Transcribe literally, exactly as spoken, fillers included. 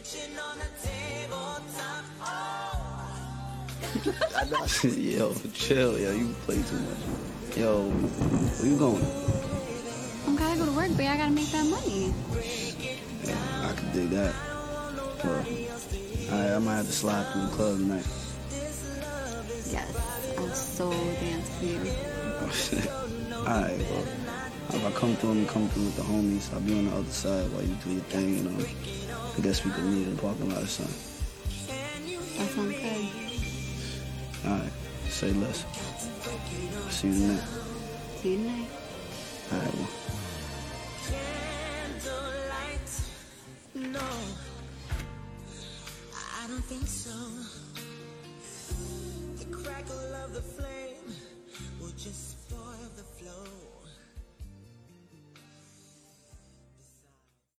I know. Yo, chill, yo. You play too much. Yo, where you going? I gotta go to work, but I gotta make that money. Yeah, I can dig that. Well, alright, I might have to slide through the club tonight. Yes, I'll so dance for you. Alright, well, if I come through, I'm gonna come through with the homies. I'll be on the other side while you do your thing, you know. I guess we could meet in the parking lot or something. That sounds good. Alright, say less. See you tonight. See you tonight. Alright, well. No, I don't think so. The crackle of the flame.